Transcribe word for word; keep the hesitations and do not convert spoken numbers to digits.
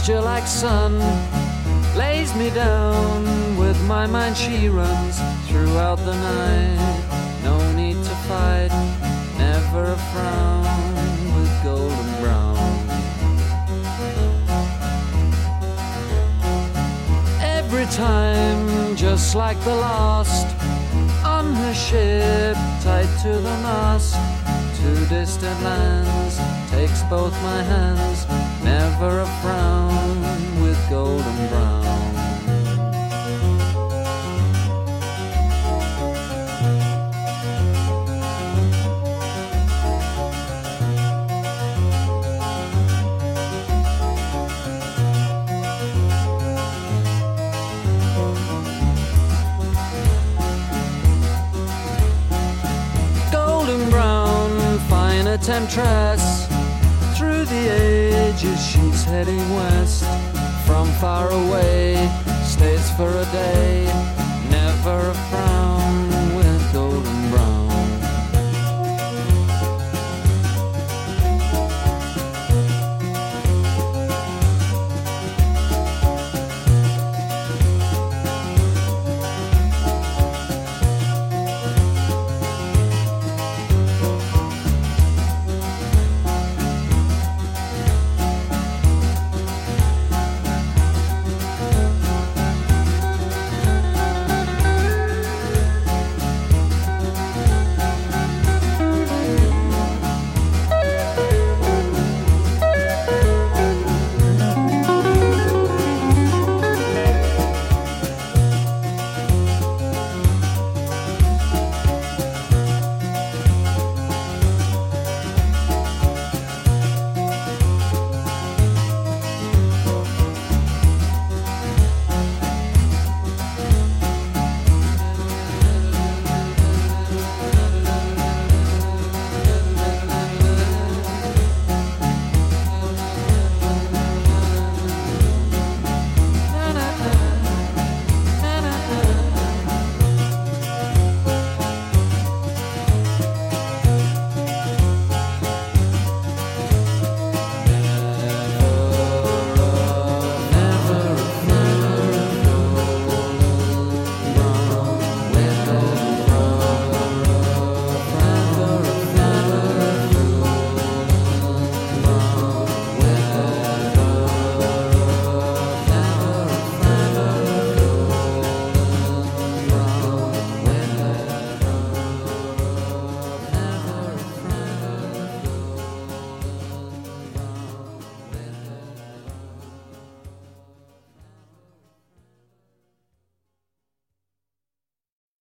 Angel like sun lays me down. With my mind she runs throughout the night. No need to fight, never a frown, with golden brown. Every time, just like the last, on her ship, tied to the mast, to distant lands, takes both my hands, never a frown, with golden brown. Temptress, through the ages she's heading west. From far away, stays for a day, never a frown.